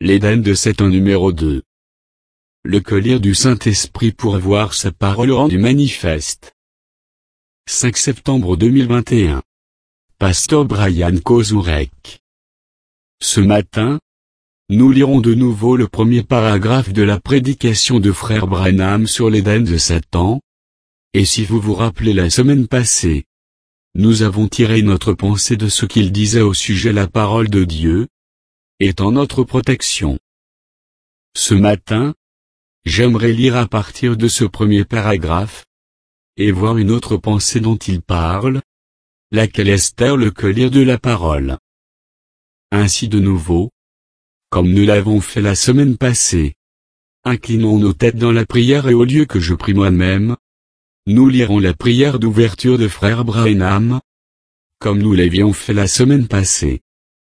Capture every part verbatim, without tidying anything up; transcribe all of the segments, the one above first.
L'Éden de Satan numéro deux. Le collier du Saint-Esprit pour voir sa parole rendue manifeste. cinq septembre deux mille vingt et un. Pasteur Brian Kozurek. Ce matin, nous lirons de nouveau le premier paragraphe de la prédication de frère Branham sur l'Éden de Satan. Et si vous vous rappelez la semaine passée, nous avons tiré notre pensée de ce qu'il disait au sujet la parole de Dieu, étant notre protection. Ce matin, j'aimerais lire à partir de ce premier paragraphe, et voir une autre pensée dont il parle, laquelle est le collier de la parole. Ainsi de nouveau, comme nous l'avons fait la semaine passée, inclinons nos têtes dans la prière et au lieu que je prie moi-même, nous lirons la prière d'ouverture de frère Branham, comme nous l'avions fait la semaine passée.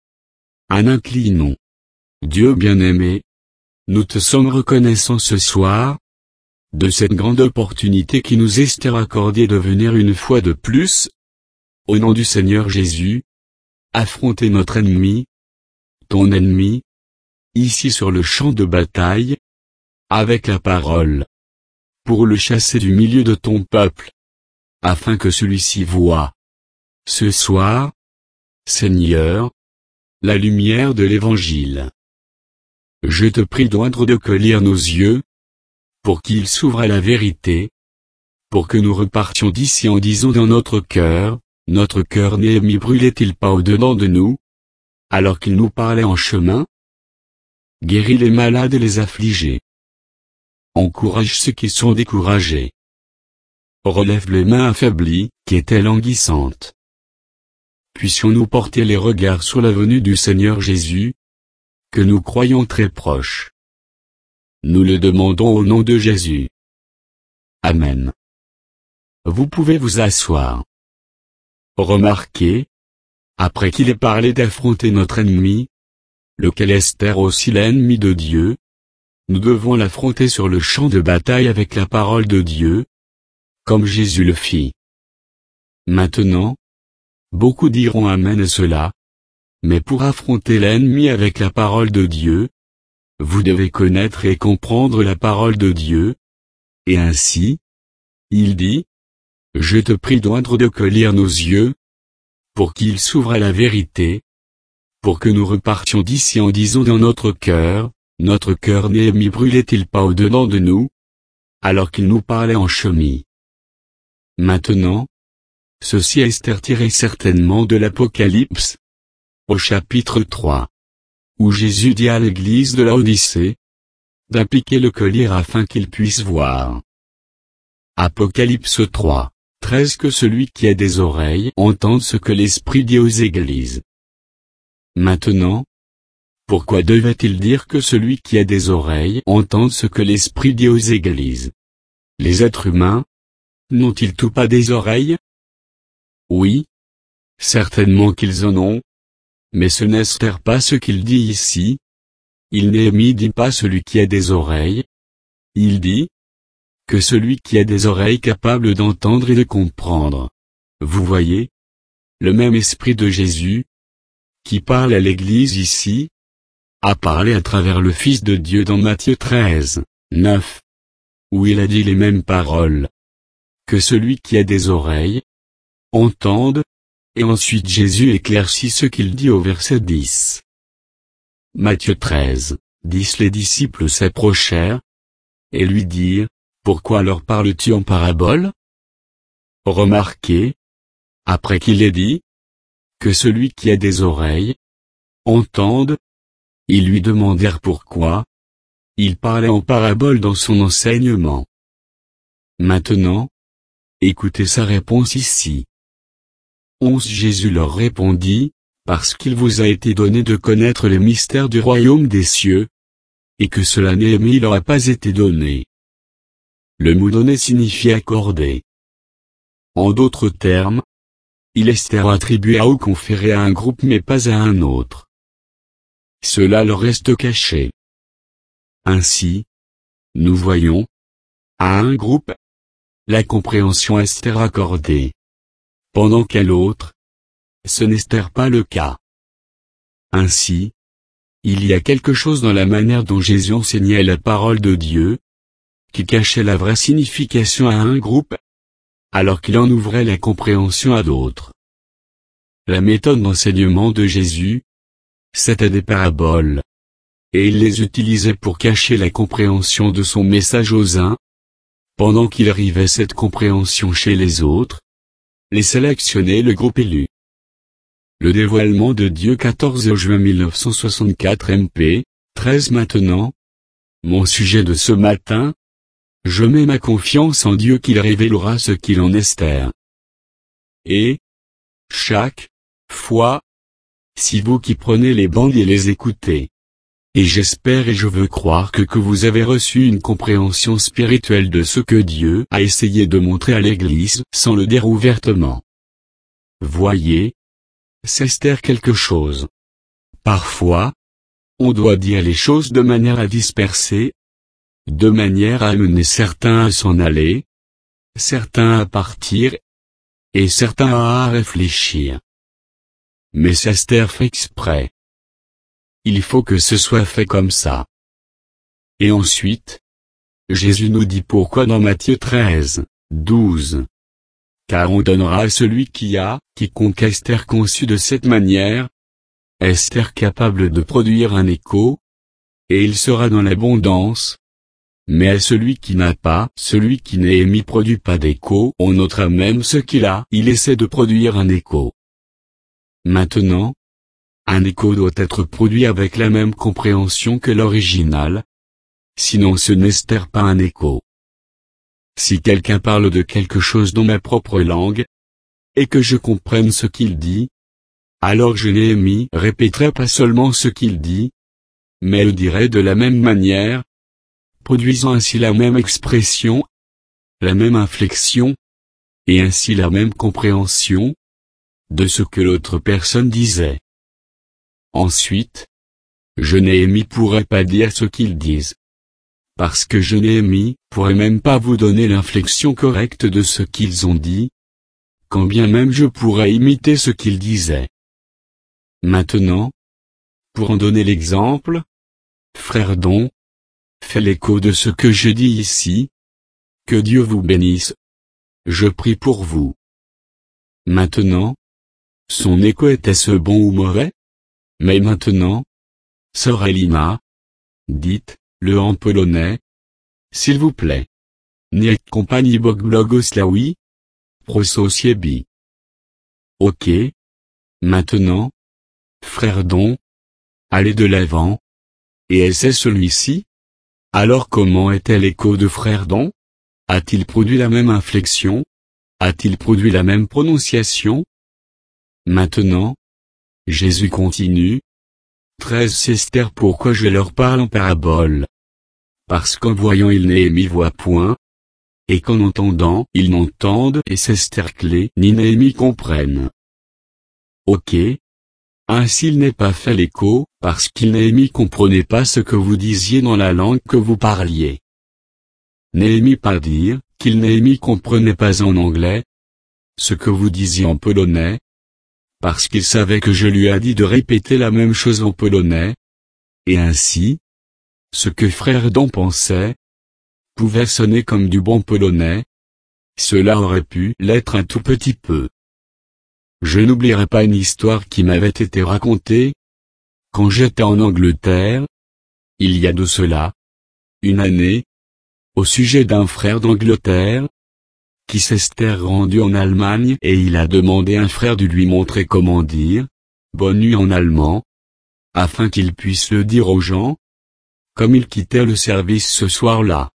En inclinons. Dieu bien-aimé, nous te sommes reconnaissants ce soir, de cette grande opportunité qui nous est accordée de venir une fois de plus, au nom du Seigneur Jésus, affronter notre ennemi, ton ennemi, ici sur le champ de bataille, avec la parole, pour le chasser du milieu de ton peuple, afin que celui-ci voie, ce soir, Seigneur, la lumière de l'Évangile. Je te prie d'oindre de collier nos yeux, pour qu'il s'ouvre à la vérité, pour que nous repartions d'ici en disant dans notre cœur, notre cœur Néhémie brûlait-il pas au-dedans de nous, alors qu'il nous parlait en chemin? Guéris les malades et les affligés. Encourage ceux qui sont découragés. Relève les mains affaiblies, qui étaient languissantes. Puissions-nous porter les regards sur la venue du Seigneur Jésus, que nous croyons très proche. Nous le demandons au nom de Jésus. Amen. Vous pouvez vous asseoir. Remarquez, après qu'il ait parlé d'affronter notre ennemi, lequel est aussi l'ennemi de Dieu, nous devons l'affronter sur le champ de bataille avec la parole de Dieu, comme Jésus le fit. Maintenant, beaucoup diront Amen à cela, mais pour affronter l'ennemi avec la parole de Dieu, vous devez connaître et comprendre la parole de Dieu, et ainsi, il dit, « Je te prie d'oindre de collier nos yeux, pour qu'il s'ouvre à la vérité, pour que nous repartions d'ici en disant dans notre cœur, notre cœur Néhémie brûlait-il pas au-dedans de nous, alors qu'il nous parlait en chemin. » Maintenant, ceci est tiré certainement de l'Apocalypse, au chapitre trois, où Jésus dit à l'église de Laodicée, d'appliquer le collier afin qu'il puisse voir. Apocalypse trois, treize Que celui qui a des oreilles entende ce que l'Esprit dit aux églises. Maintenant, pourquoi devait-il dire que celui qui a des oreilles entende ce que l'Esprit dit aux églises? Les êtres humains, n'ont-ils tout pas des oreilles? Oui. Certainement qu'ils en ont. Mais ce n'est pas ce qu'il dit ici. Il Néhémie dit pas celui qui a des oreilles. Il dit que celui qui a des oreilles capables d'entendre et de comprendre. Vous voyez? Le même esprit de Jésus, qui parle à l'Église ici, a parlé à travers le Fils de Dieu dans Matthieu treize, neuf, où il a dit les mêmes paroles. Que celui qui a des oreilles entende, et ensuite Jésus éclaircit ce qu'il dit au verset dix. Matthieu treize, dix Les disciples s'approchèrent, et lui dirent, pourquoi leur parles-tu en parabole? Remarquez, après qu'il ait dit, que celui qui a des oreilles entende, ils lui demandèrent pourquoi il parlait en parabole dans son enseignement. Maintenant, écoutez sa réponse ici. onze Jésus leur répondit, parce qu'il vous a été donné de connaître les mystères du royaume des cieux, et que cela Néhémie leur a pas été donné. Le mot donné signifie accorder. En d'autres termes, il est attribué à ou conféré à un groupe mais pas à un autre. Cela leur reste caché. Ainsi, nous voyons, à un groupe, la compréhension est accordée. Pendant qu'à l'autre, ce n'est pas le cas. Ainsi, il y a quelque chose dans la manière dont Jésus enseignait la parole de Dieu, qui cachait la vraie signification à un groupe, alors qu'il en ouvrait la compréhension à d'autres. La méthode d'enseignement de Jésus, c'était des paraboles. Et il les utilisait pour cacher la compréhension de son message aux uns, pendant qu'il rivait cette compréhension chez les autres, les sélectionnait le groupe élu. Le dévoilement de Dieu quatorze juin mille neuf cent soixante-quatre M P, treize maintenant. Mon sujet de ce matin. Je mets ma confiance en Dieu qu'il révélera ce qu'il en Esther. Et, chaque fois, si vous qui prenez les bandes et les écoutez, et j'espère et je veux croire que que vous avez reçu une compréhension spirituelle de ce que Dieu a essayé de montrer à l'Église sans le dire ouvertement. Voyez, c'est Esther quelque chose. Parfois, on doit dire les choses de manière à disperser, de manière à amener certains à s'en aller, certains à partir, et certains à réfléchir. Mais Esther fait exprès. Il faut que ce soit fait comme ça. Et ensuite, Jésus nous dit pourquoi dans Matthieu treize, douze. Car on donnera à celui qui a, quiconque Esther conçu de cette manière, Esther capable de produire un écho, et il sera dans l'abondance. Mais à celui qui n'a pas, celui qui Néhémie produit pas d'écho, on notera même ce qu'il a, il essaie de produire un écho. Maintenant, un écho doit être produit avec la même compréhension que l'original. Sinon ce n'est pas un écho. Si quelqu'un parle de quelque chose dans ma propre langue, et que je comprenne ce qu'il dit, alors je Néhémie répéterai pas seulement ce qu'il dit, mais le dirai de la même manière, produisant ainsi la même expression, la même inflexion, et ainsi la même compréhension, de ce que l'autre personne disait. Ensuite, je Néhémie pourrait pas dire ce qu'ils disent. Parce que je Néhémie pourrait même pas vous donner l'inflexion correcte de ce qu'ils ont dit, quand bien même je pourrais imiter ce qu'ils disaient. Maintenant, pour en donner l'exemple, frère Don, fait l'écho de ce que je dis ici. Que Dieu vous bénisse. Je prie pour vous. Maintenant, son écho était-ce bon ou mauvais? Mais maintenant, sœur Elima, dites, le en polonais, s'il vous plaît. Niech kompani Bóg błogosławi, prososiebi. Ok. Maintenant, frère Don, allez de l'avant. Et est-ce celui-ci? Alors comment était l'écho de frère Don? A-t-il produit la même inflexion? A-t-il produit la même prononciation? Maintenant, Jésus continue. treize Esther pourquoi je leur parle en parabole? Parce qu'en voyant ils Néhémie voient point, et qu'en entendant ils n'entendent et Esther clé ni Néhémie comprennent. Ok. Ainsi il n'est pas fait l'écho, parce qu'il Néhémie comprenait pas ce que vous disiez dans la langue que vous parliez. Néhémie pas dire, qu'il Néhémie comprenait pas en anglais, ce que vous disiez en polonais, parce qu'il savait que je lui ai dit de répéter la même chose en polonais, et ainsi, ce que frère Don pensait, pouvait sonner comme du bon polonais, cela aurait pu l'être un tout petit peu. Je n'oublierai pas une histoire qui m'avait été racontée, quand j'étais en Angleterre, il y a de cela, une année, au sujet d'un frère d'Angleterre, qui s'était rendu en Allemagne et il a demandé à un frère de lui montrer comment dire, bonne nuit en allemand, afin qu'il puisse le dire aux gens, comme il quittait le service ce soir-là.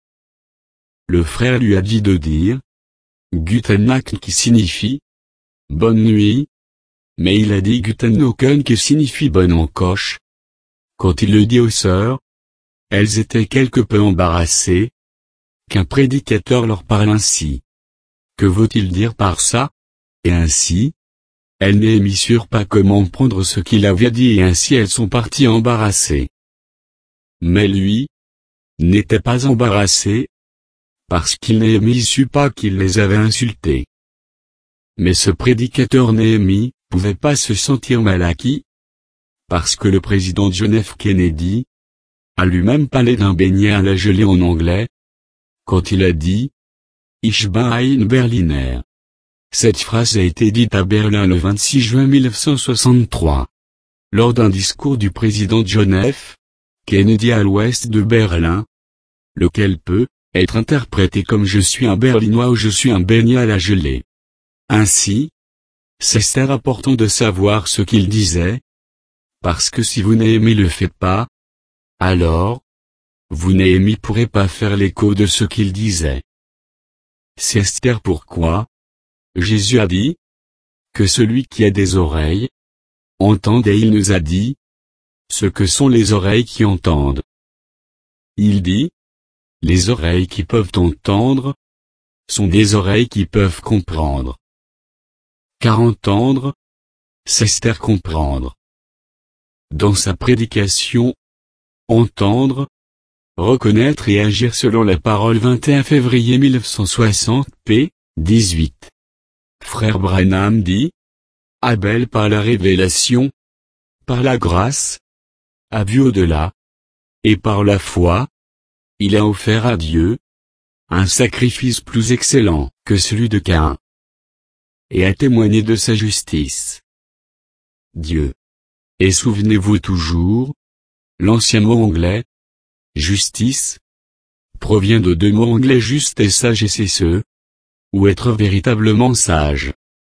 Le frère lui a dit de dire, Guten Nacht qui signifie, bonne nuit, mais il a dit Guten Morgen qui signifie bonne encoche. Quand il le dit aux sœurs, elles étaient quelque peu embarrassées, qu'un prédicateur leur parle ainsi. Que veut-il dire par ça? Et ainsi, elles Néhémie surent pas comment prendre ce qu'il avait dit et ainsi elles sont parties embarrassées. Mais lui, n'était pas embarrassé, parce qu'il Néhémie sut pas qu'il les avait insultés. Mais ce prédicateur Néhémie, pouvait pas se sentir mal acquis, Parce que le président John F. Kennedy a lui-même parlé d'un beignet à la gelée en anglais, quand il a dit « Ich bin ein Berliner ». Cette phrase a été dite à Berlin le vingt-six juin mille neuf cent soixante-trois. Lors d'un discours du président John F. Kennedy à l'ouest de Berlin, lequel peut être interprété comme « je suis un Berlinois » ou « je suis un beignet à la gelée ». Ainsi, c'est important de savoir ce qu'il disait, parce que si vous n'aimez le faites pas, alors, vous n'aimez pourrez pas faire l'écho de ce qu'il disait. C'est Esther pourquoi Jésus a dit que celui qui a des oreilles entende, et il nous a dit ce que sont les oreilles qui entendent. Il dit les oreilles qui peuvent entendre sont des oreilles qui peuvent comprendre. Car entendre, c'est Esther comprendre. Dans sa prédication, entendre, reconnaître et agir selon la parole vingt et un février mille neuf cent soixante p. dix-huit. Frère Branham dit, Abel par la révélation, par la grâce, a vu au-delà, et par la foi, il a offert à Dieu un sacrifice plus excellent que celui de Caïn, et a témoigné de sa justice. Dieu. Et souvenez-vous toujours, l'ancien mot anglais, justice, provient de deux mots anglais juste et sage, et c'est ce, ou être véritablement sage.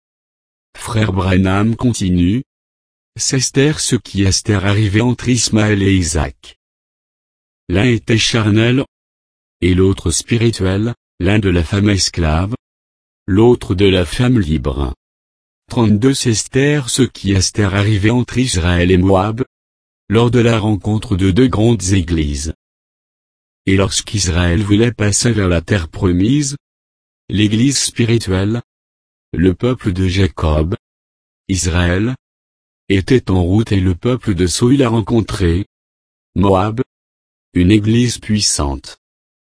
Frère Branham continue, c'est Esther ce qui Esther arrivait entre Ismaël et Isaac. L'un était charnel, et l'autre spirituel, l'un de la femme esclave, l'autre de la femme libre. trente-deux C'est Esther ce qui Esther arrivait entre Israël et Moab, lors de la rencontre de deux grandes églises. Et lorsqu'Israël voulait passer vers la terre promise, l'église spirituelle, le peuple de Jacob, Israël, était en route et le peuple de Saül a rencontré, Moab, une église puissante.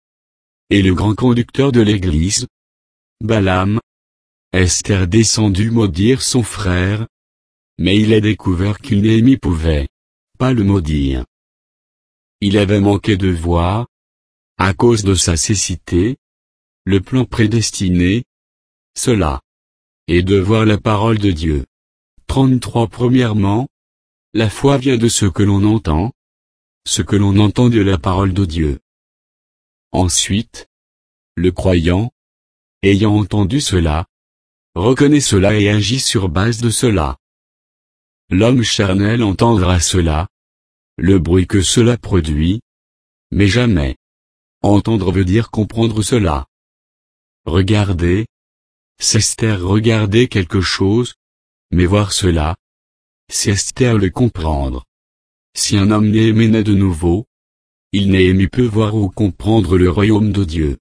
Et le grand conducteur de l'église, Balaam, Esther descendu maudire son frère, mais il a découvert qu'Néhémie pouvait pas le maudire. Il avait manqué de voir, à cause de sa cécité, le plan prédestiné, cela, et de voir la parole de Dieu. trente-trois Premièrement, la foi vient de ce que l'on entend, ce que l'on entend de la parole de Dieu. Ensuite, le croyant, ayant entendu cela, reconnaît cela et agit sur base de cela. L'homme charnel entendra cela, le bruit que cela produit, mais jamais. Entendre veut dire comprendre cela. Regarder, c'est Esther regarder quelque chose, mais voir cela, c'est Esther le comprendre. Si un homme Néhémie naît de nouveau, il Néhémie peut voir ou comprendre le royaume de Dieu.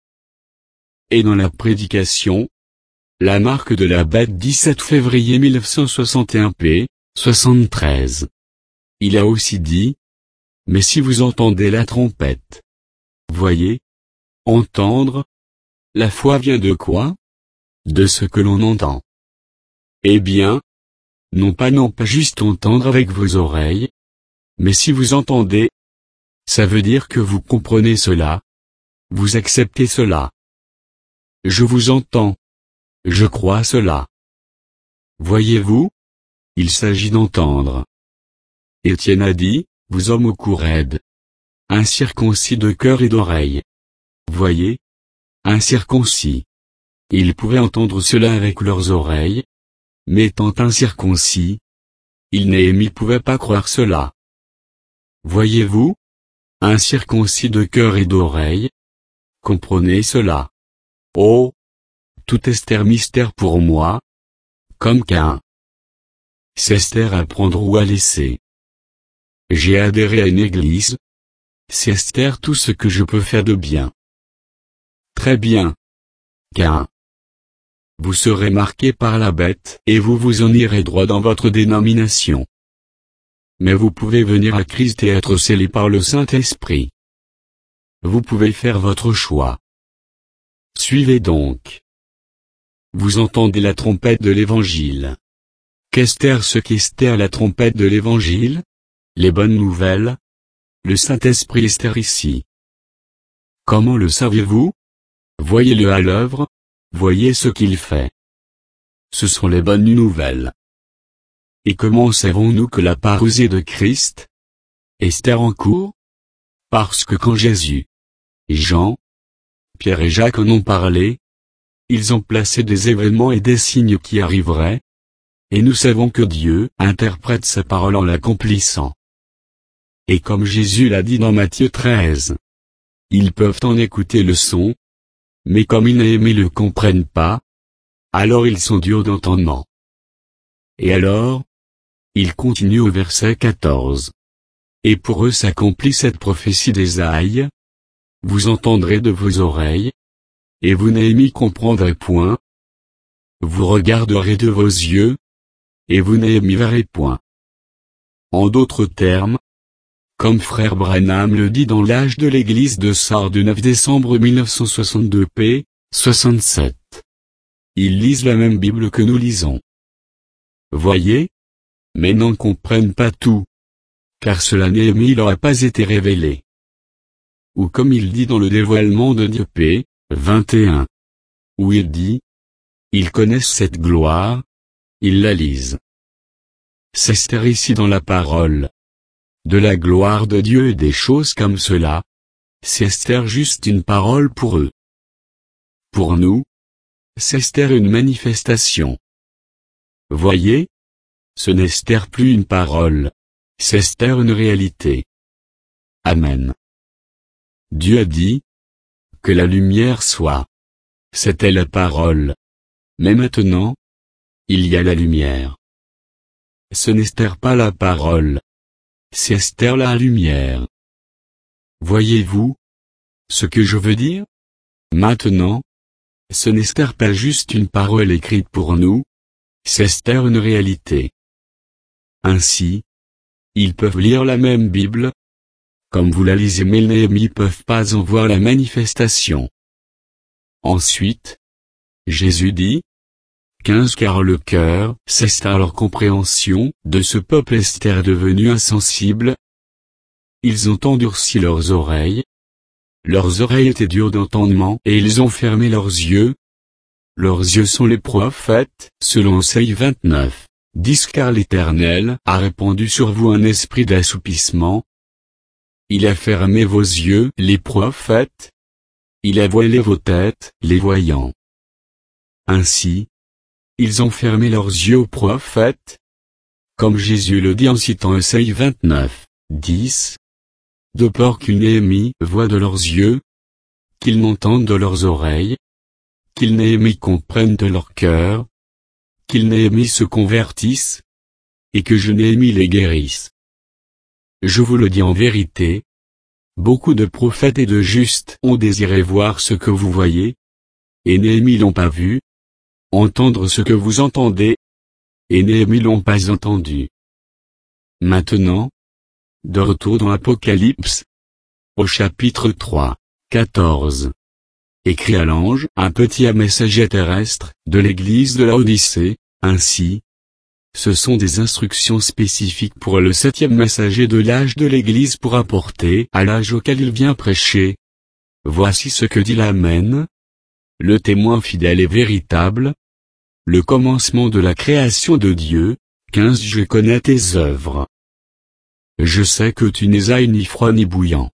Et dans la prédication, la marque de la bête dix-sept février mille neuf cent soixante et un p. soixante-treize. Il a aussi dit, mais si vous entendez la trompette. Voyez, entendre, la foi vient de quoi? De ce que l'on entend. Eh bien, non pas non pas juste entendre avec vos oreilles, mais si vous entendez, ça veut dire que vous comprenez cela, vous acceptez cela. Je vous entends. Je crois cela. Voyez-vous? Il s'agit d'entendre. Étienne a dit, vous hommes au cou raide, incirconcis de cœur et d'oreille. Voyez? Incirconcis. Ils pouvaient entendre cela avec leurs oreilles, mais étant incirconcis, ils Néhémie pouvaient pas croire cela. Voyez-vous? Incirconcis de cœur et d'oreille. Comprenez cela. Oh! Tout Esther mystère pour moi. Comme Caïn. C'est Esther à prendre ou à laisser. J'ai adhéré à une église. C'est Esther tout ce que je peux faire de bien. Très bien. Caïn. Vous serez marqué par la bête et vous vous en irez droit dans votre dénomination. Mais vous pouvez venir à Christ et être scellé par le Saint-Esprit. Vous pouvez faire votre choix. Suivez donc. Vous entendez la trompette de l'Évangile. Qu'Esther ce qu'Esther la trompette de l'Évangile? Les bonnes nouvelles. Le Saint-Esprit Esther ici. Comment le saviez-vous? Voyez-le à l'œuvre, voyez ce qu'il fait. Ce sont les bonnes nouvelles. Et comment savons-nous que la parousie de Christ? Esther en cours? Parce que quand Jésus, Jean, Pierre et Jacques en ont parlé, ils ont placé des événements et des signes qui arriveraient, et nous savons que Dieu interprète sa parole en l'accomplissant. Et comme Jésus l'a dit dans Matthieu treize, ils peuvent en écouter le son, mais comme ils ne le comprennent pas, alors ils sont durs d'entendement. Et alors, il continue au verset quatorze. Et pour eux s'accomplit cette prophétie d'Ésaïe. Vous entendrez de vos oreilles, et vous n'y comprendrez point. Vous regarderez de vos yeux, et vous n'y verrez point. En d'autres termes, comme frère Branham le dit dans l'âge de l'église de Sardes du neuf décembre mille neuf cent soixante-deux p. soixante-sept. Ils lisent la même Bible que nous lisons. Voyez? Mais n'en comprennent pas tout. Car cela Néhémie leur a pas été révélé. Ou comme il dit dans le dévoilement de Dieu p. vingt et un. Où il dit, ils connaissent cette gloire, ils la lisent. C'est Esther ici dans la parole. De la gloire de Dieu et des choses comme cela. C'est Esther juste une parole pour eux. Pour nous, c'est Esther une manifestation. Voyez? Ce n'est Esther plus une parole. C'est Esther une réalité. Amen. Dieu a dit, que la lumière soit. C'était la parole. Mais maintenant, il y a la lumière. Ce n'est Esther pas la parole. C'est Esther la lumière. Voyez-vous ce que je veux dire? Maintenant, ce n'est Esther pas juste une parole écrite pour nous, c'est Esther une réalité. Ainsi, ils peuvent lire la même Bible, comme vous la lisez mais Néhémie peuvent pas en voir la manifestation. Ensuite, Jésus dit, quinze car le cœur, c'est à leur compréhension, de ce peuple Esther devenu insensible. Ils ont endurci leurs oreilles. Leurs oreilles étaient dures d'entendement et ils ont fermé leurs yeux. Leurs yeux sont les prophètes, selon Isaïe vingt-neuf, dix car l'Éternel a répandu sur vous un esprit d'assoupissement. Il a fermé vos yeux, les prophètes. Il a voilé vos têtes, les voyants. Ainsi, ils ont fermé leurs yeux aux prophètes. Comme Jésus le dit en citant Isaïe vingt-neuf, dix. De peur qu'ils Néhémie voient de leurs yeux, qu'ils n'entendent de leurs oreilles, qu'ils Néhémie comprennent de leur cœur, qu'ils Néhémie se convertissent, et que je Néhémie les guérisse. Je vous le dis en vérité, beaucoup de prophètes et de justes ont désiré voir ce que vous voyez, et Néhémie l'ont pas vu, entendre ce que vous entendez, et Néhémie l'ont pas entendu. Maintenant, de retour dans Apocalypse, au chapitre trois, quatorze. Écrit à l'ange, un petit messager terrestre, de l'église de Laodicée, ainsi. Ce sont des instructions spécifiques pour le septième messager de l'âge de l'église pour apporter à l'âge auquel il vient prêcher. Voici ce que dit l'Amen. Le témoin fidèle et véritable. Le commencement de la création de Dieu. quinze Je connais tes œuvres. Je sais que tu n'es ni froid ni bouillant.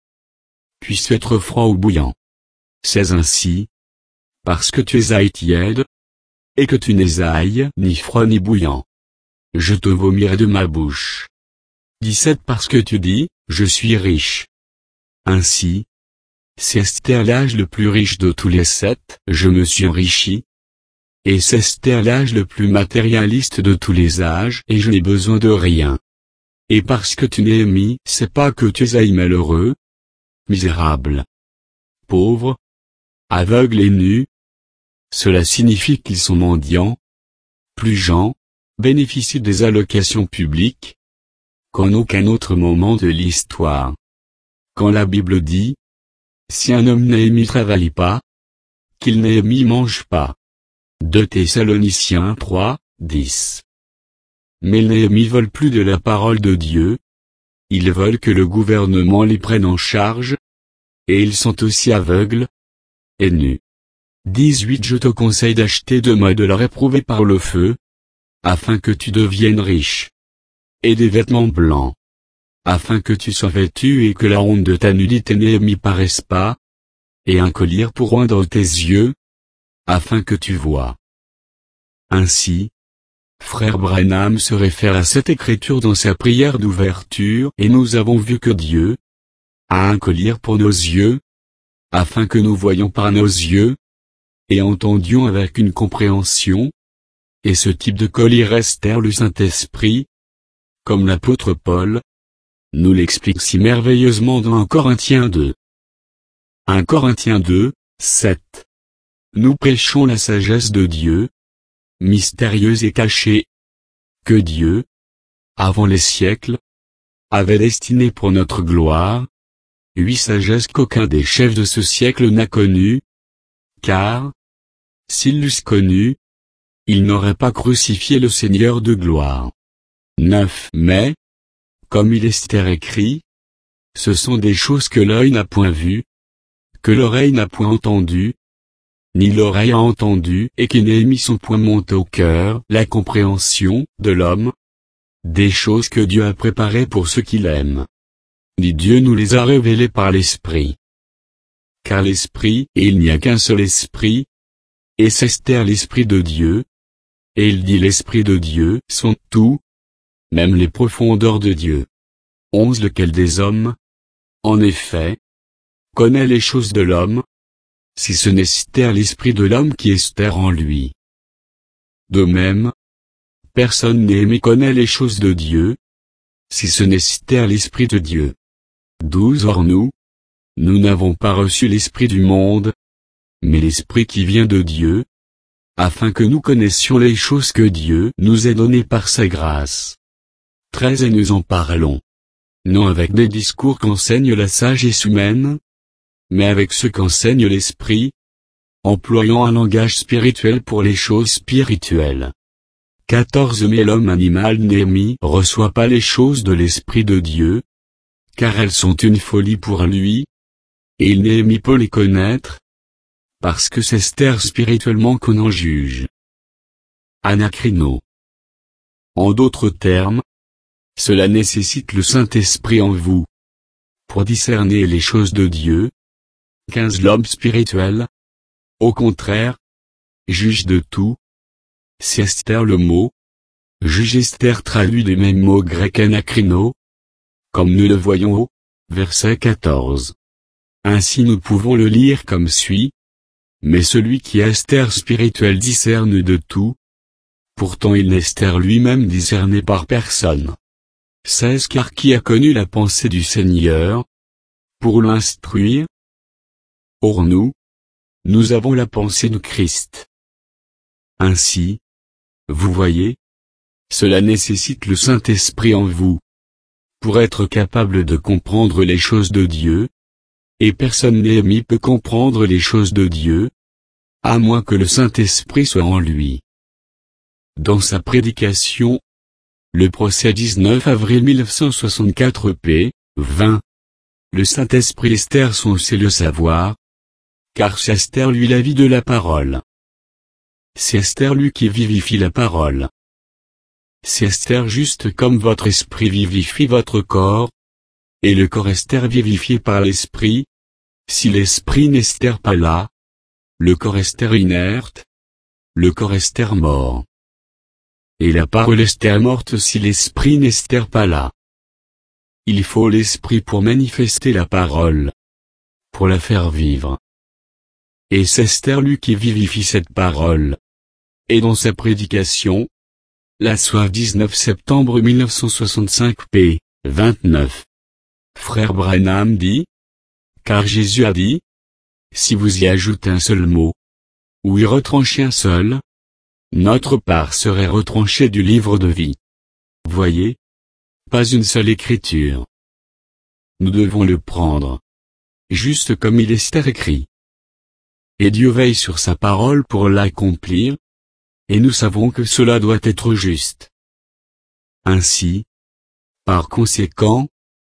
Puisse être froid ou bouillant. C'est ainsi. Parce que tu es tiède. Et que tu n'es ni froid ni bouillant. Je te vomirai de ma bouche. dix-sept Parce que tu dis, je suis riche. Ainsi. C'est Esther l'âge le plus riche de tous les sept, je me suis enrichi. Et c'est Esther l'âge le plus matérialiste de tous les âges et je n'ai besoin de rien. Et parce que tu Néhémie, c'est pas que tu es malheureux, misérable, pauvre, aveugle et nu. Cela signifie qu'ils sont mendiants. Plus gens, bénéficient des allocations publiques qu'en aucun autre moment de l'histoire. Quand la Bible dit, si un homme Néhémie travaille pas, qu'il Néhémie mange pas. deux Thessaloniciens trois, dix. Mais Néhémie vole plus de la parole de Dieu. Ils veulent que le gouvernement les prenne en charge. Et ils sont aussi aveugles et nus. dix-huit Je te conseille d'acheter deux modes de l'or éprouvés par le feu, afin que tu deviennes riche. Et des vêtements blancs, afin que tu sois vêtu et que la honte de ta nudité n'y paraisse pas. Et un collier pour oindre tes yeux, afin que tu vois. Ainsi, Frère Branham se réfère à cette écriture dans sa prière d'ouverture, et nous avons vu que Dieu a un collier pour nos yeux, afin que nous voyions par nos yeux, et entendions avec une compréhension, et ce type de collier Esther le Saint-Esprit, comme l'apôtre Paul nous l'explique si merveilleusement dans un Corinthiens deux. un Corinthiens deux, sept. Nous prêchons la sagesse de Dieu, mystérieuse et cachée, que Dieu, avant les siècles, avait destinée pour notre gloire, huit sagesses qu'aucun des chefs de ce siècle n'a connues, car, s'ils l'eussent connu, ils n'auraient pas crucifié le Seigneur de gloire. neuf Mais, comme il est écrit, ce sont des choses que l'œil n'a point vues, que l'oreille n'a point entendues, ni l'oreille a entendu et qui n'est mis son point monte au cœur, la compréhension de l'homme, des choses que Dieu a préparées pour ceux qui l'aiment. Ni Dieu nous les a révélées par l'Esprit. Car l'Esprit, et il n'y a qu'un seul Esprit, et c'est Esther l'Esprit de Dieu, et il dit l'Esprit de Dieu sont tout, même les profondeurs de Dieu. onze Lequel des hommes, en effet, connaît les choses de l'homme, si ce n'est Esther l'Esprit de l'homme qui est Esther en lui. De même, personne n'est aimé connaît les choses de Dieu, si ce n'est Esther l'Esprit de Dieu. douze Or nous, nous n'avons pas reçu l'Esprit du monde, mais l'Esprit qui vient de Dieu, afin que nous connaissions les choses que Dieu nous a données par sa grâce. treize Et nous en parlons, non avec des discours qu'enseigne la sagesse humaine, mais avec ce qu'enseigne l'Esprit, employant un langage spirituel pour les choses spirituelles. quatorze Mais l'homme animal Néhémie reçoit pas les choses de l'Esprit de Dieu, car elles sont une folie pour lui, et il Néhémie peut les connaître, parce que c'est Esther spirituellement qu'on en juge. Anacrino. En d'autres termes, cela nécessite le Saint-Esprit en vous, pour discerner les choses de Dieu. quinze L'homme spirituel, au contraire, juge de tout. C'est Esther le mot. Juge Esther traduit des mêmes mots grecs anacrino, comme nous le voyons au verset quatorze. Ainsi nous pouvons le lire comme suit. Mais celui qui est Esther spirituel discerne de tout. Pourtant il n'est Esther lui-même discerné par personne. seize Car qui a connu la pensée du Seigneur, pour l'instruire? Or nous, nous avons la pensée de Christ. Ainsi, vous voyez, cela nécessite le Saint-Esprit en vous, pour être capable de comprendre les choses de Dieu, et personne Néhémie peut comprendre les choses de Dieu, à moins que le Saint-Esprit soit en lui. Dans sa prédication, le procès dix-neuf avril mille neuf cent soixante-quatre p. vingt, le Saint-Esprit Esther son c'est le savoir, car c'est Esther lui la vie de la parole. C'est Esther lui qui vivifie la parole. C'est Esther juste comme votre esprit vivifie votre corps, et le corps Esther vivifié par l'esprit. Si l'esprit n'Esther pas là, le corps Esther inerte, le corps Esther mort. Et la parole Esther morte si l'esprit n'Esther pas là. Il faut l'esprit pour manifester la parole, pour la faire vivre. Et c'est Esther lui qui vivifie cette parole. Et dans sa prédication, la soirée dix-neuf septembre mille neuf cent soixante-cinq p. vingt-neuf, Frère Branham dit, car Jésus a dit, si vous y ajoutez un seul mot, ou y retranchez un seul, notre part serait retranchée du livre de vie. Voyez, pas une seule écriture. Nous devons le prendre, juste comme il est écrit. Et Dieu veille sur sa parole pour l'accomplir, et nous savons que cela doit être juste. Ainsi, par conséquent,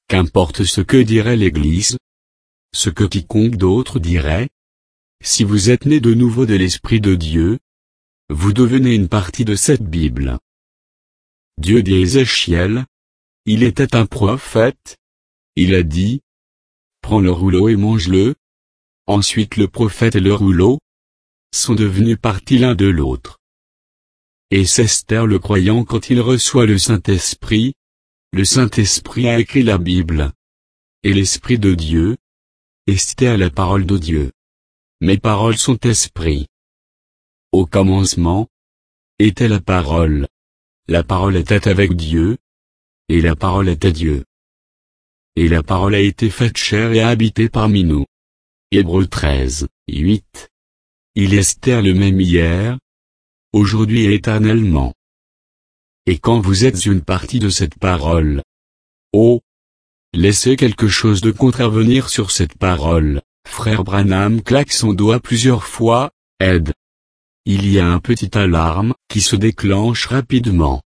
Qu'importe ce que dirait l'Église, ce que quiconque d'autre dirait, si vous êtes né de nouveau de l'Esprit de Dieu, vous devenez une partie de cette Bible. Dieu dit à Ézéchiel, il était un prophète, il a dit, prends le rouleau et mange-le. Ensuite le prophète et le rouleau sont devenus partie l'un de l'autre. Et c'est Esther le croyant quand il reçoit le Saint-Esprit. Le Saint-Esprit a écrit la Bible. Et l'Esprit de Dieu. Esther la parole de Dieu. Mes paroles sont esprit. Au commencement était la parole. La parole était avec Dieu. Et la parole était Dieu. Et la parole a été faite chair et a habité parmi nous. Hébreux treize, huit. Il est Esther le même hier, aujourd'hui et éternellement. Et quand vous êtes une partie de cette parole, oh, laissez quelque chose de contravenir sur cette parole. Frère Branham claque son doigt plusieurs fois, aide. Il y a un petit alarme qui se déclenche rapidement.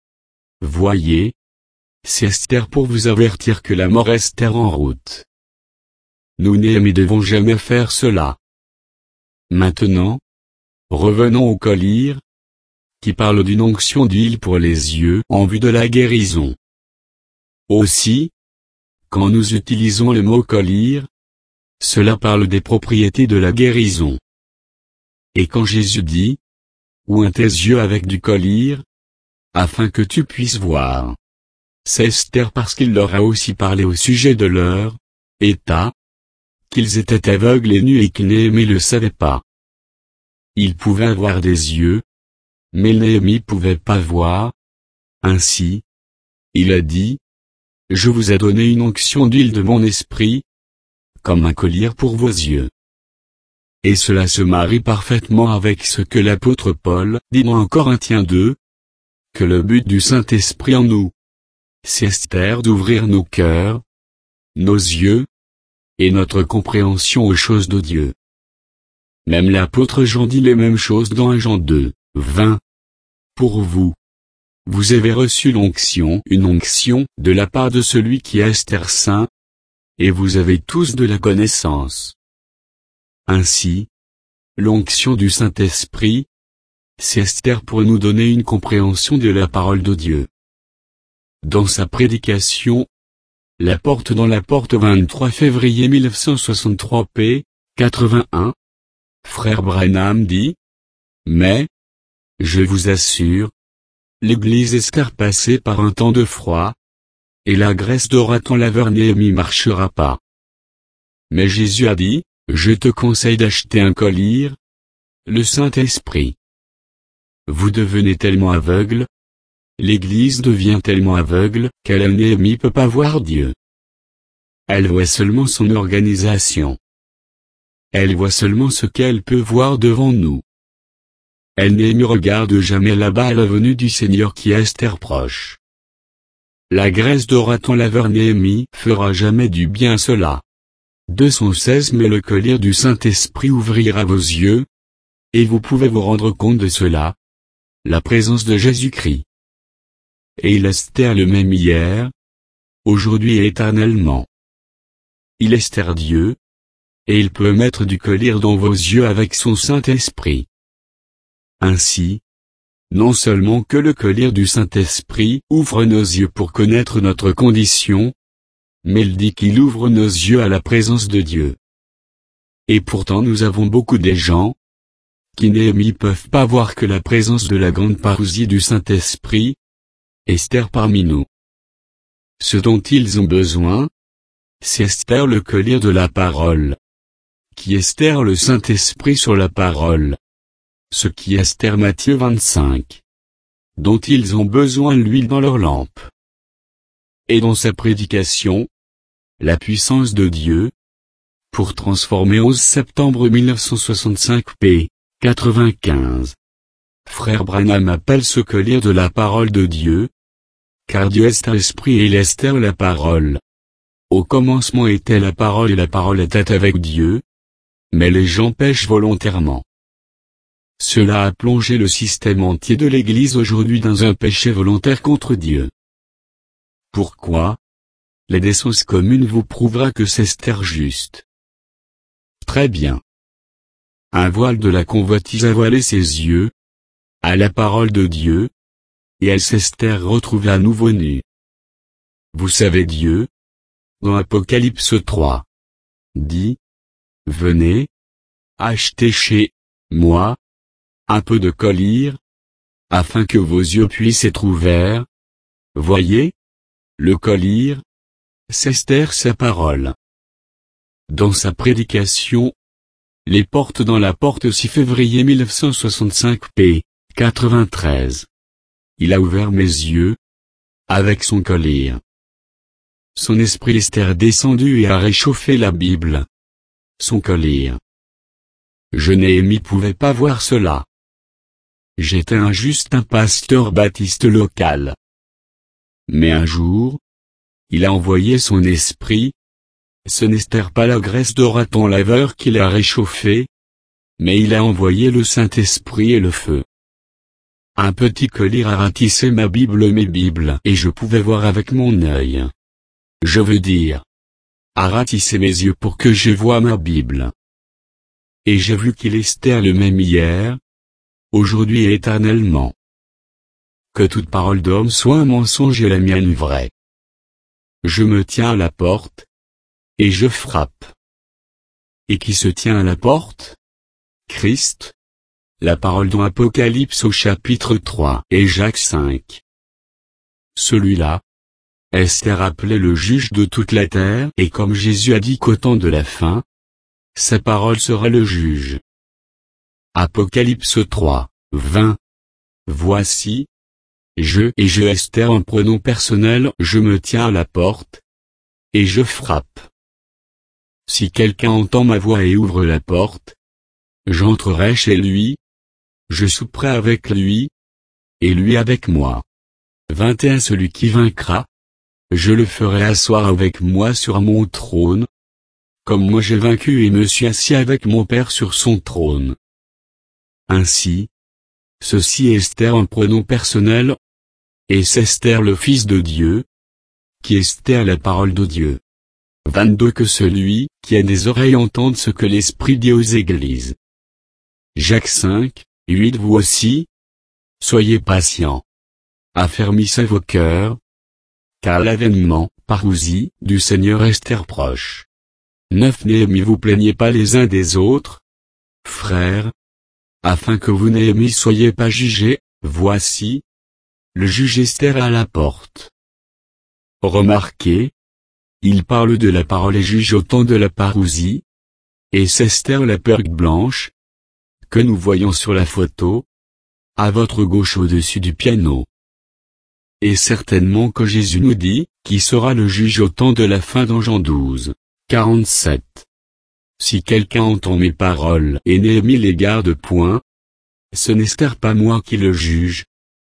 Voyez, c'est Esther pour vous avertir que la mort est en route. Nous ne devons jamais faire cela. Maintenant, revenons au collyre, qui parle d'une onction d'huile pour les yeux en vue de la guérison. Aussi, quand nous utilisons le mot collyre, cela parle des propriétés de la guérison. Et quand Jésus dit, oins tes yeux avec du collyre, afin que tu puisses voir, c'est Esther parce qu'il leur a aussi parlé au sujet de leur état, qu'ils étaient aveugles et nus et que Néhémie ne le savait pas. Ils pouvaient avoir des yeux, mais Néhémie pouvait pas voir. Ainsi, il a dit, je vous ai donné une onction d'huile de mon esprit, comme un collyre pour vos yeux. Et cela se marie parfaitement avec ce que l'apôtre Paul dit dans un Corinthiens deux, que le but du Saint-Esprit en nous, c'est Esther d'ouvrir nos cœurs, nos yeux, et notre compréhension aux choses de Dieu. Même l'apôtre Jean dit les mêmes choses dans un Jean deux, vingt. Pour vous, vous avez reçu l'onction, une onction, de la part de celui qui est Esther saint, et vous avez tous de la connaissance. Ainsi, l'onction du Saint-Esprit, c'est Esther pour nous donner une compréhension de la parole de Dieu. Dans sa prédication, La Porte dans la Porte vingt-trois février mille neuf cent soixante-trois p. quatre-vingt-un, Frère Branham dit, mais, je vous assure, l'Église est scarpassée par un temps de froid, et la graisse d'oraton laveur Néhémie marchera pas. Mais Jésus a dit, je te conseille d'acheter un collyre, le Saint-Esprit. Vous devenez tellement aveugle, l'Église devient tellement aveugle, qu'elle Néhémie peut pas voir Dieu. Elle voit seulement son organisation. Elle voit seulement ce qu'elle peut voir devant nous. Elle ne regarde jamais là-bas à la venue du Seigneur qui est Esther proche. La graisse d'oraton laveur Néhémie fera jamais du bien à cela. deux cent seize Mais le collyre du Saint-Esprit ouvrira vos yeux, et vous pouvez vous rendre compte de cela, la présence de Jésus-Christ. Et il est Esther le même hier, aujourd'hui et éternellement. Il est Esther Dieu, et il peut mettre du collyre dans vos yeux avec son Saint-Esprit. Ainsi, non seulement que le collyre du Saint-Esprit ouvre nos yeux pour connaître notre condition, mais il dit qu'il ouvre nos yeux à la présence de Dieu. Et pourtant nous avons beaucoup de gens, qui ne peuvent pas voir que la présence de la grande parousie du Saint-Esprit, Esther parmi nous. Ce dont ils ont besoin, c'est Esther le collyre de la parole. Qui Esther le Saint-Esprit sur la parole. Ce qui est Esther Matthieu vingt-cinq. Dont ils ont besoin l'huile dans leur lampe. Et dans sa prédication, la puissance de Dieu, pour transformer onze septembre mille neuf cent soixante-cinq p. quatre-vingt-quinze. Frère Branham appelle ce collyre de la parole de Dieu, car Dieu est esprit et il est Esther la parole. Au commencement était la parole et la parole était avec Dieu, mais les gens pêchent volontairement. Cela a plongé le système entier de l'Église aujourd'hui dans un péché volontaire contre Dieu. Pourquoi? la décence commune vous prouvera que c'est Esther juste. Très bien. Un voile de la convoitise a voilé ses yeux, à la parole de Dieu, et elle s'Esther retrouve à nouveau nue. Vous savez Dieu, dans Apocalypse trois, dit, venez, achetez chez moi un peu de collyre, afin que vos yeux puissent être ouverts. Voyez, le collyre, c'est Esther sa parole. Dans sa prédication, Les portes dans la porte six février mille neuf cent soixante-cinq p. quatre-vingt-treize. Il a ouvert mes yeux, avec son collyre. Son esprit Esther descendu et a réchauffé la Bible. Son collyre. Je Néhémie pouvais pas voir cela. J'étais un juste un pasteur baptiste local. Mais un jour, il a envoyé son esprit. Ce n'est pas la graisse de raton laveur qu'il a réchauffé, mais il a envoyé le Saint-Esprit et le feu. Un petit collyre a ratissé ma Bible mes Bibles et je pouvais voir avec mon œil. Je veux dire, a ratissé mes yeux pour que je voie ma Bible. Et j'ai vu qu'il est Esther le même hier, aujourd'hui et éternellement. Que toute parole d'homme soit un mensonge et la mienne vraie. Je me tiens à la porte, et je frappe. Et qui se tient à la porte? Christ. La parole dans Apocalypse au chapitre trois et Jacques cinq. Celui-là, Esther appelait le juge de toute la terre et comme Jésus a dit qu'au temps de la fin, sa parole sera le juge. Apocalypse trois, vingt. Voici, je et je Esther en pronom personnel, je me tiens à la porte, et je frappe. Si quelqu'un entend ma voix et ouvre la porte, j'entrerai chez lui, je souperai avec lui, et lui avec moi. vingt et un Celui qui vaincra, je le ferai asseoir avec moi sur mon trône, comme moi j'ai vaincu et me suis assis avec mon Père sur son trône. Ainsi, ceci est Esther en pronom personnel, et c'est Esther le Fils de Dieu, qui est Esther la parole de Dieu. vingt-deux Que celui qui a des oreilles entende ce que l'Esprit dit aux églises. Jacques cinq, huit Vous aussi, soyez patients. Affermissez vos cœurs, car l'avènement, parousie, du Seigneur Esther proche. neuf Néhémie vous plaignez pas les uns des autres, frères, afin que vous Néhémie soyez pas jugés, voici, le juge Esther à la porte. Remarquez, il parle de la parole et juge au temps de la parousie, et c'est Esther la perruque blanche, que nous voyons sur la photo, à votre gauche au-dessus du piano. Et certainement que Jésus nous dit, qui sera le juge au temps de la fin dans Jean douze, quarante-sept. Si quelqu'un entend mes paroles et Néhémie les garde point, ce n'est Esther pas moi qui le juge.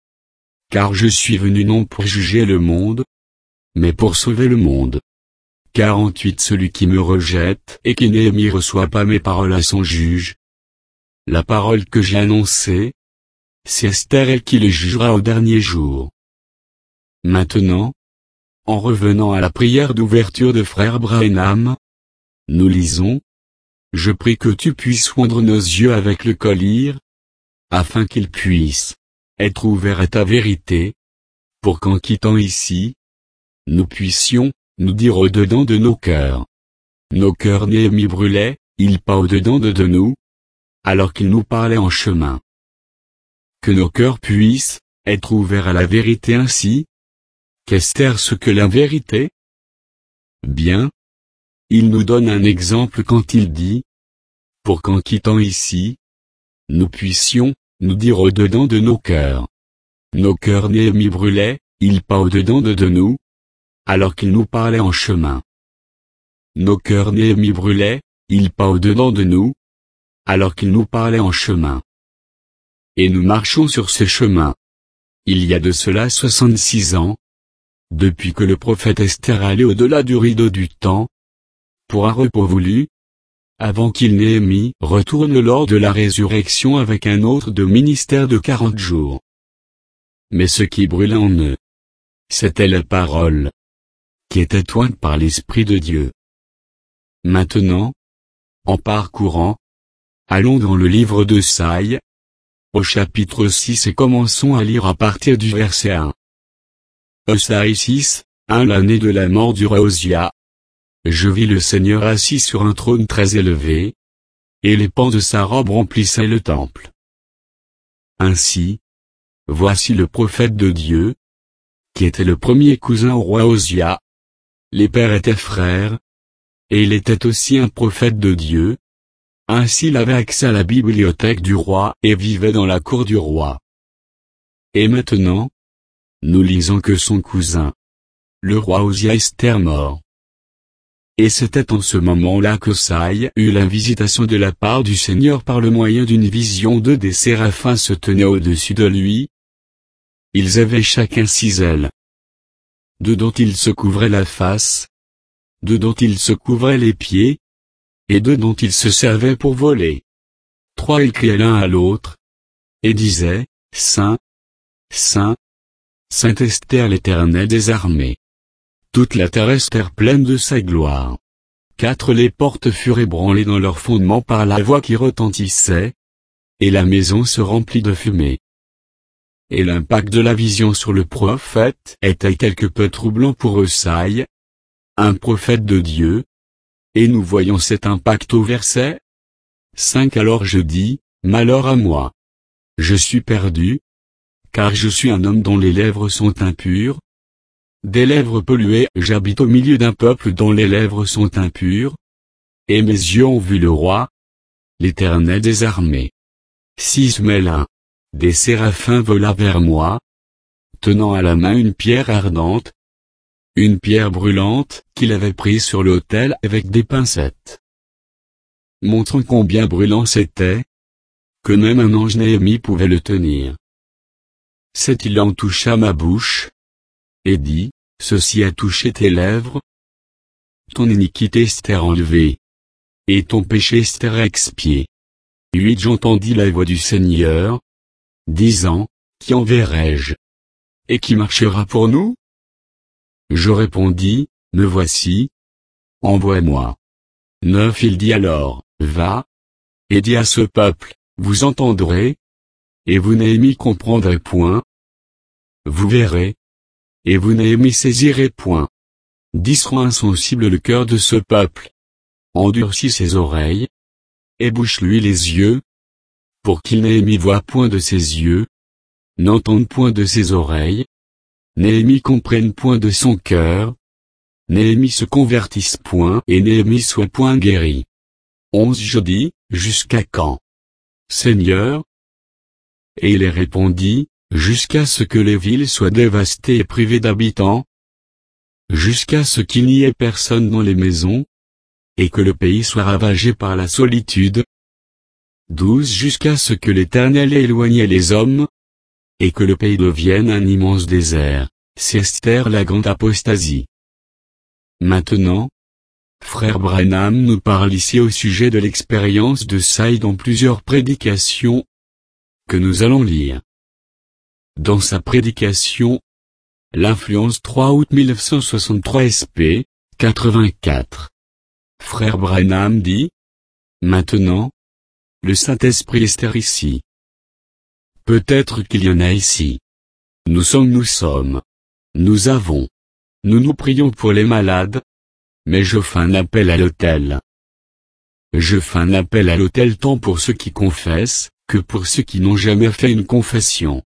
Car je suis venu non pour juger le monde, mais pour sauver le monde. quarante-huit Celui qui me rejette et qui Néhémie reçoit pas mes paroles à son juge. La parole que j'ai annoncée, c'est Esther elle qui le jugera au dernier jour. Maintenant, en revenant à la prière d'ouverture de frère Branham, nous lisons, « Je prie que tu puisses oindre nos yeux avec le collyre, afin qu'ils puissent être ouverts à ta vérité, pour qu'en quittant ici, nous puissions nous dire au-dedans de nos cœurs. Nos cœurs Néhémie brûlaient, il pas au-dedans de, de nous, alors qu'il nous parlait en chemin. Que nos cœurs puissent être ouverts à la vérité ainsi. Qu'Esther ce que la vérité? Bien. Il nous donne un exemple quand il dit, pour qu'en quittant ici, nous puissions nous dire au-dedans de nos cœurs. Nos cœurs Néhémie brûlaient, il pas au-dedans de, de nous, alors qu'il nous parlait en chemin. Nos cœurs Néhémie brûlaient, il pas au-dedans de nous, alors qu'il nous parlait en chemin. Et nous marchons sur ce chemin. Il y a de cela soixante-six ans, depuis que le prophète Esther allait au-delà du rideau du temps, pour un repos voulu, avant qu'il Néhémie retourne lors de la résurrection avec un autre de ministère de quarante jours. Mais ce qui brûlait en eux, c'était la parole. qui était ointe par l'Esprit de Dieu. Maintenant, en parcourant, allons dans le livre d'Osaïe, au chapitre six et commençons à lire à partir du verset un. Osaïe six, un L'année de la mort du roi Osia. Je vis le Seigneur assis sur un trône très élevé, et les pans de sa robe remplissaient le temple. Ainsi, voici le prophète de Dieu, qui était le premier cousin au roi Osia. Les pères étaient frères, et il était aussi un prophète de Dieu. Ainsi il avait accès à la bibliothèque du roi et vivait dans la cour du roi. Et maintenant, nous lisons que son cousin, le roi Osia est mort. Et c'était en ce moment-là qu'Osaïe eut la visitation de la part du Seigneur par le moyen d'une vision. Deux des séraphins se tenaient au-dessus de lui. Ils avaient chacun six ailes. Deux dont ils se couvraient la face, deux dont ils se couvraient les pieds, et deux dont ils se servaient pour voler. Trois ils criaient l'un à l'autre, et disaient, Saint, Saint, Saint est l'Éternel des armées. Toute la terre est pleine de sa gloire. Quatre les portes furent ébranlées dans leur fondement par la voix qui retentissait, et la maison se remplit de fumée. Et l'impact de la vision sur le prophète était quelque peu troublant pour Osaïe, un prophète de Dieu. Et nous voyons cet impact au verset cinq. Alors je dis, malheur à moi. Je suis perdu, car je suis un homme dont les lèvres sont impures. Des lèvres polluées, j'habite au milieu d'un peuple dont les lèvres sont impures. Et mes yeux ont vu le roi, l'Éternel des armées. six Mais l'un des séraphins vola vers moi, tenant à la main une pierre ardente, une pierre brûlante, qu'il avait prise sur l'autel avec des pincettes. Montrant combien brûlant c'était, que même un ange Néhémie pouvait le tenir. Cet il en toucha ma bouche, et dit, ceci a touché tes lèvres. Ton iniquité est enlevée, et ton péché est expié. huit J'entendis la voix du Seigneur, disant, qui enverrai-je? Et qui marchera pour nous? Je répondis, me voici. Envoie-moi. neuf Il dit alors, va, et dis à ce peuple, vous entendrez, et vous Néhémie comprendrez point. Vous verrez, et vous Néhémie saisirez point. dix Rends insensible le cœur de ce peuple. Endurcis ses oreilles, et bouche-lui les yeux, pour qu'il Néhémie voie point de ses yeux, n'entende point de ses oreilles, Néhémie comprenne point de son cœur, Néhémie se convertisse point et Néhémie soit point guéri. onze Je dis, jusqu'à quand? Seigneur? Et il répondit, jusqu'à ce que les villes soient dévastées et privées d'habitants, jusqu'à ce qu'il n'y ait personne dans les maisons, et que le pays soit ravagé par la solitude. douze Jusqu'à ce que l'Éternel ait éloigné les hommes, et que le pays devienne un immense désert, c'est Esther la grande apostasie. Maintenant, frère Branham nous parle ici au sujet de l'expérience de Osaïe dans plusieurs prédications, que nous allons lire. Dans sa prédication, l'influence trois août mille neuf cent soixante-trois S P, quatre-vingt-quatre. Frère Branham dit, maintenant, le Saint-Esprit est ici. Peut-être qu'il y en a ici. Nous sommes nous sommes. Nous avons. Nous nous prions pour les malades. Mais je fais un appel à l'autel. Je fais un appel à l'autel tant pour ceux qui confessent, que pour ceux qui n'ont jamais fait une confession.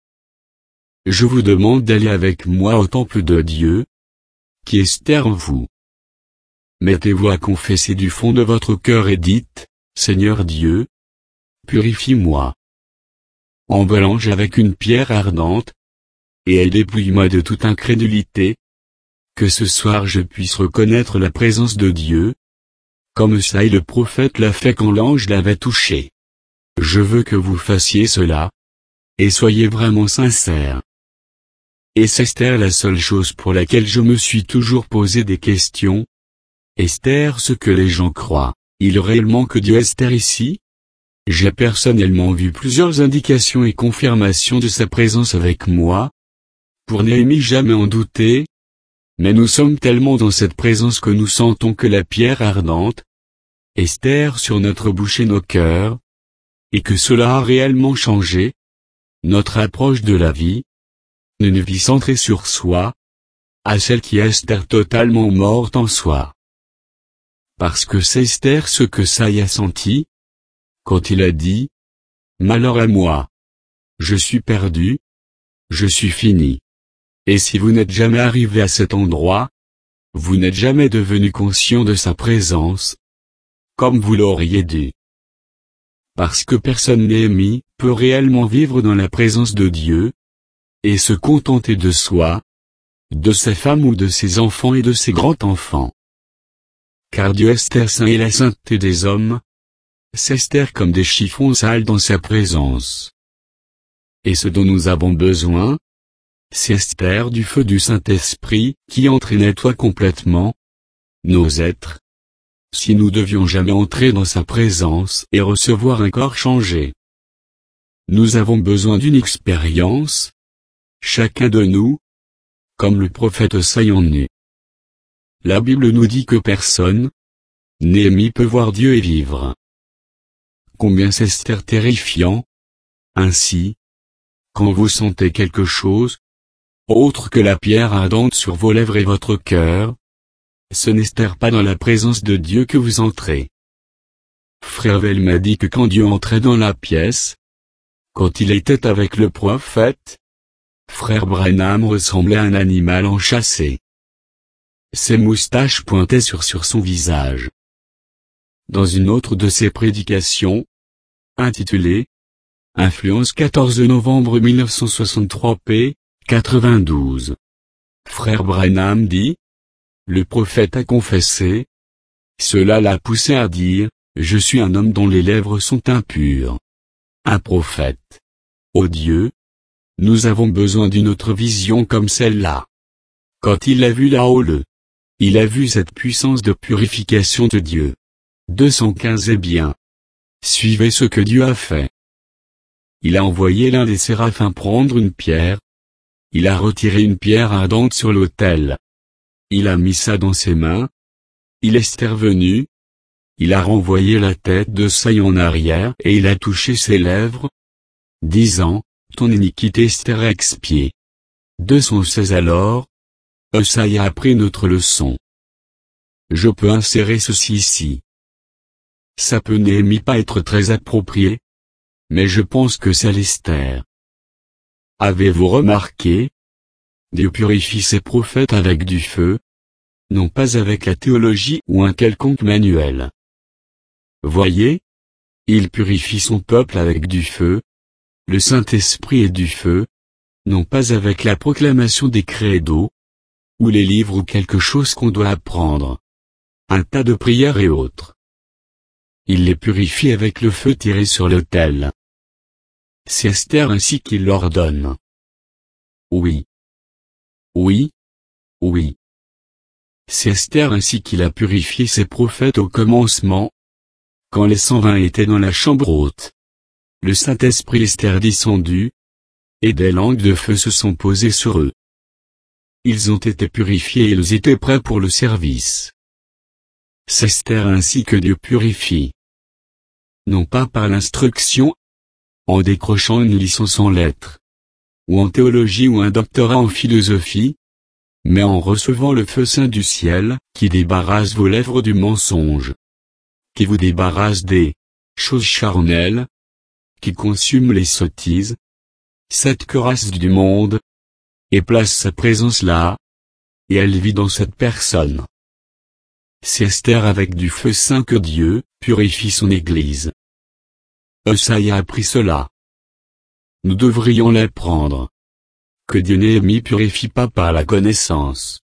Je vous demande d'aller avec moi au temple de Dieu, qui est en vous. Mettez-vous à confesser du fond de votre cœur et dites, Seigneur Dieu, purifie-moi. Embellange avec une pierre ardente, et elle dépouille-moi de toute incrédulité, que ce soir je puisse reconnaître la présence de Dieu, comme Osaïe le prophète l'a fait quand l'ange l'avait touché. Je veux que vous fassiez cela, et soyez vraiment sincères. Et c'est Esther la seule chose pour laquelle je me suis toujours posé des questions. Esther ce que les gens croient, il réellement que Dieu est ici? J'ai personnellement vu plusieurs indications et confirmations de sa présence avec moi. Pour Néhémie jamais en douter. Mais nous sommes tellement dans cette présence que nous sentons que la pierre ardente, Esther sur notre bouche et nos cœurs, et que cela a réellement changé notre approche de la vie, d'une vie centrée sur soi, à celle qui est Esther totalement morte en soi. Parce que c'est Esther ce que Saï a senti, quand il a dit, « Malheur à moi. Je suis perdu. Je suis fini. » Et si vous n'êtes jamais arrivé à cet endroit, vous n'êtes jamais devenu conscient de sa présence, comme vous l'auriez dû. Parce que personne Néhémie peut réellement vivre dans la présence de Dieu, et se contenter de soi, de sa femme ou de ses enfants et de ses grands-enfants. Car Dieu Esther saint et la sainteté des hommes, s'estère comme des chiffons sales dans sa présence. Et ce dont nous avons besoin, c'est Esther du feu du Saint-Esprit qui entre et nettoie complètement nos êtres, si nous devions jamais entrer dans sa présence et recevoir un corps changé. Nous avons besoin d'une expérience, chacun de nous, comme le prophète Saï en est. La Bible nous dit que personne, Néhémie peut voir Dieu et vivre. Combien c'est Esther terrifiant. Ainsi, quand vous sentez quelque chose, autre que la pierre ardente sur vos lèvres et votre cœur, ce n'est pas dans la présence de Dieu que vous entrez. Frère Vel m'a dit que quand Dieu entrait dans la pièce, quand il était avec le prophète, Frère Branham ressemblait à un animal enchâssé. Ses moustaches pointaient sur sur son visage. Dans une autre de ses prédications, intitulée « Influence quatorze novembre mille neuf cent soixante-trois p. quatre-vingt-douze. Frère Branham dit, le prophète a confessé. Cela l'a poussé à dire, je suis un homme dont les lèvres sont impures. Un prophète. Ô Dieu, nous avons besoin d'une autre vision comme celle-là. Quand il a vu là-haut le, il a vu cette puissance de purification de Dieu. deux cent quinze Eh bien, suivez ce que Dieu a fait. Il a envoyé l'un des séraphins prendre une pierre. Il a retiré une pierre ardente sur l'autel. Il a mis ça dans ses mains. Il est revenu. Il a renvoyé la tête de Saï en arrière et il a touché ses lèvres, disant, ton iniquité Esther est expiée. deux cent seize Alors, Saï a appris notre leçon. Je peux insérer ceci ici. Ça peut Néhémie pas être très approprié, mais je pense que c'est l'Esther. Avez-vous remarqué? Dieu purifie ses prophètes avec du feu, non pas avec la théologie ou un quelconque manuel. Voyez? Il purifie son peuple avec du feu, le Saint-Esprit est du feu, non pas avec la proclamation des credos, ou les livres ou quelque chose qu'on doit apprendre, un tas de prières et autres. Il les purifie avec le feu tiré sur l'autel. C'est Esther ainsi qu'il l'ordonne. Oui. Oui. Oui. C'est Esther ainsi qu'il a purifié ses prophètes au commencement, quand les cent vingt étaient dans la chambre haute. Le Saint-Esprit Esther descendu, et des langues de feu se sont posées sur eux. Ils ont été purifiés et ils étaient prêts pour le service. C'est Esther ainsi que Dieu purifie. Non pas par l'instruction, en décrochant une licence en lettres, ou en théologie ou un doctorat en philosophie, mais en recevant le feu saint du ciel, qui débarrasse vos lèvres du mensonge, qui vous débarrasse des choses charnelles, qui consument les sottises, cette cuirasse du monde, et place sa présence là, et elle vit dans cette personne. C'est Esther avec du feu saint que Dieu purifie son Église. Saï a appris cela. Nous devrions l'apprendre. Que Dieu Néhémie purifie pas par la connaissance.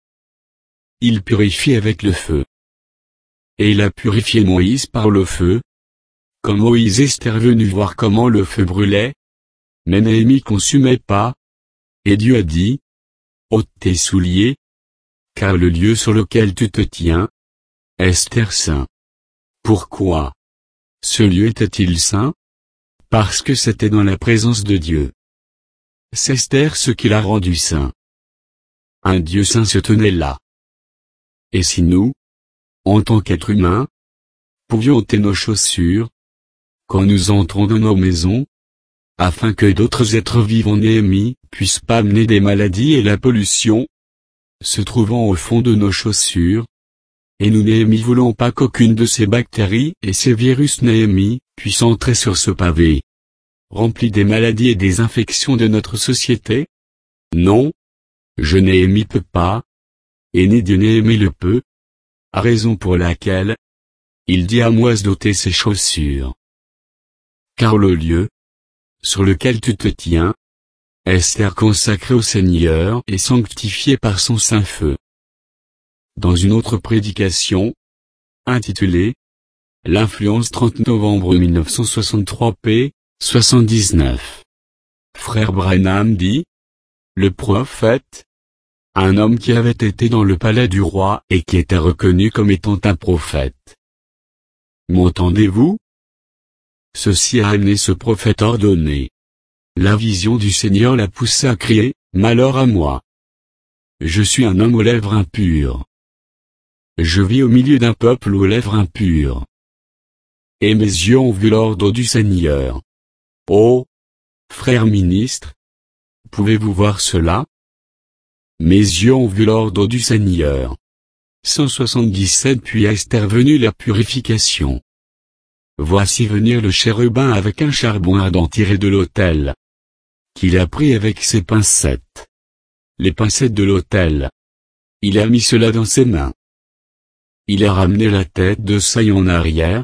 Il purifie avec le feu. Et il a purifié Moïse par le feu. Quand Moïse est venu voir comment le feu brûlait, mais Néhémie consumait pas. Et Dieu a dit, ôte tes souliers, car le lieu sur lequel tu te tiens, est saint. Pourquoi? Ce lieu était-il saint? Parce que c'était dans la présence de Dieu. C'est Esther ce qui l'a rendu saint. un Dieu saint se tenait là. Et si nous, en tant qu'êtres humains, pouvions ôter nos chaussures, quand nous entrons dans nos maisons, afin que d'autres êtres vivants Néhémie puissent pas amener des maladies et la pollution, se trouvant au fond de nos chaussures, et nous Néhémie voulons pas qu'aucune de ces bactéries et ces virus Néhémie puissent entrer sur ce pavé, rempli des maladies et des infections de notre société? Non, je Néhémie peux pas, et ni Dieu Néhémie le peut, à raison pour laquelle, il dit à Moïse d'ôter ses chaussures. Car le lieu, sur lequel tu te tiens, est terre consacrée au Seigneur et sanctifiée par son saint feu. Dans une autre prédication, intitulée « L'influence trente novembre mille neuf cent soixante-trois p. soixante-dix-neuf », frère Branham dit, le prophète, un homme qui avait été dans le palais du roi et qui était reconnu comme étant un prophète. M'entendez-vous? Ceci a amené ce prophète ordonné. La vision du Seigneur l'a poussé à crier, « Malheur à moi! Je suis un homme aux lèvres impures. Je vis au milieu d'un peuple aux lèvres impures. Et mes yeux ont vu l'ordre du Seigneur. Oh, frère ministre, pouvez-vous voir cela? Mes yeux ont vu l'ordre du Seigneur. » cent soixante-dix-sept Puis est intervenue la purification. Voici venir le chérubin avec un charbon ardent tiré de l'autel, qu'il a pris avec ses pincettes. Les pincettes de l'autel. Il a mis cela dans ses mains. Il a ramené la tête de Saï en arrière.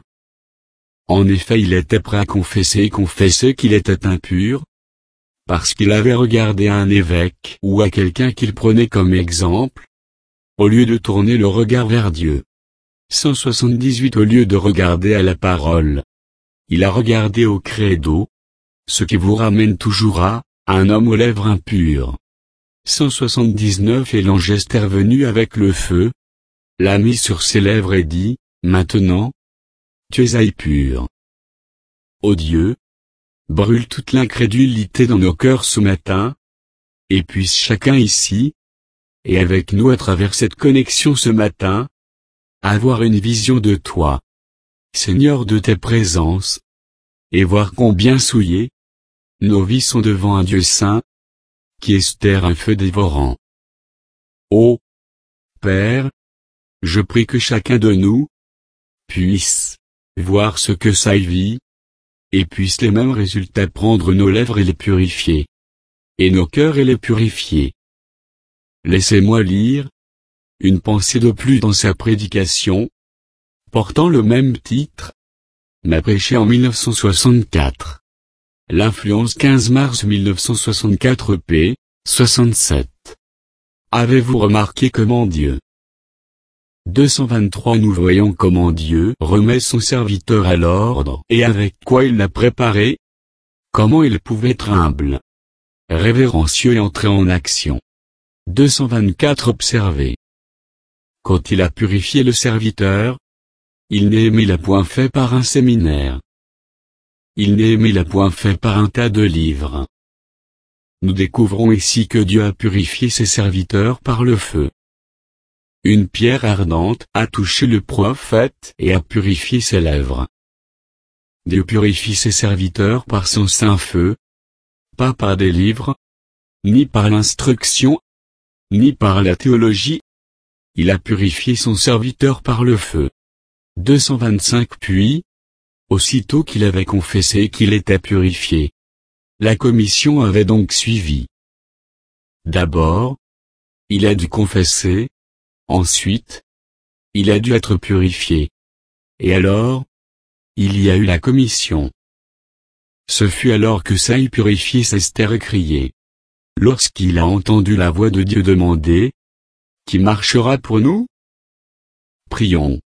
En effet, il était prêt à confesser et confesser qu'il était impur, parce qu'il avait regardé à un évêque ou à quelqu'un qu'il prenait comme exemple, au lieu de tourner le regard vers Dieu. cent soixante-dix-huit Au lieu de regarder à la parole, il a regardé au credo, ce qui vous ramène toujours à « un homme aux lèvres impures ». cent soixante-dix-neuf Et l'ange est revenu avec le feu, l'a mis sur ses lèvres et dit, « Maintenant, tu es impur. » Ô Dieu, brûle toute l'incrédulité dans nos cœurs ce matin, et puisse chacun ici, et avec nous à travers cette connexion ce matin, avoir une vision de toi, Seigneur, de tes présences, et voir combien souillées nos vies sont devant un Dieu saint, qui estère un feu dévorant. Ô Père, je prie que chacun de nous puisse voir ce que ça y vit, et puisse les mêmes résultats prendre nos lèvres et les purifier, et nos cœurs et les purifier. Laissez-moi lire une pensée de plus dans sa prédication, portant le même titre, m'a prêché en mille neuf cent soixante-quatre. L'influence quinze mars mille neuf cent soixante-quatre p. soixante-sept. Avez-vous remarqué comment Dieu deux cent vingt-trois Nous voyons comment Dieu remet son serviteur à l'ordre et avec quoi il l'a préparé, comment il pouvait être humble, révérencieux et entrer en action. deux cent vingt-quatre Observez. Quand il a purifié le serviteur, il Néhémie l'a point fait par un séminaire. Il Néhémie l'a point fait par un tas de livres. Nous découvrons ici que Dieu a purifié ses serviteurs par le feu. Une pierre ardente a touché le prophète et a purifié ses lèvres. Dieu purifie ses serviteurs par son saint feu, pas par des livres, ni par l'instruction, ni par la théologie. Il a purifié son serviteur par le feu. deux cent vingt-cinq Puis, aussitôt qu'il avait confessé qu'il était purifié, la commission avait donc suivi. D'abord, il a dû confesser, ensuite, il a dû être purifié. Et alors, il y a eu la commission. Ce fut alors que Saï purifié s'estère écrié. Lorsqu'il a entendu la voix de Dieu demander, « Qui marchera pour nous ?» Prions.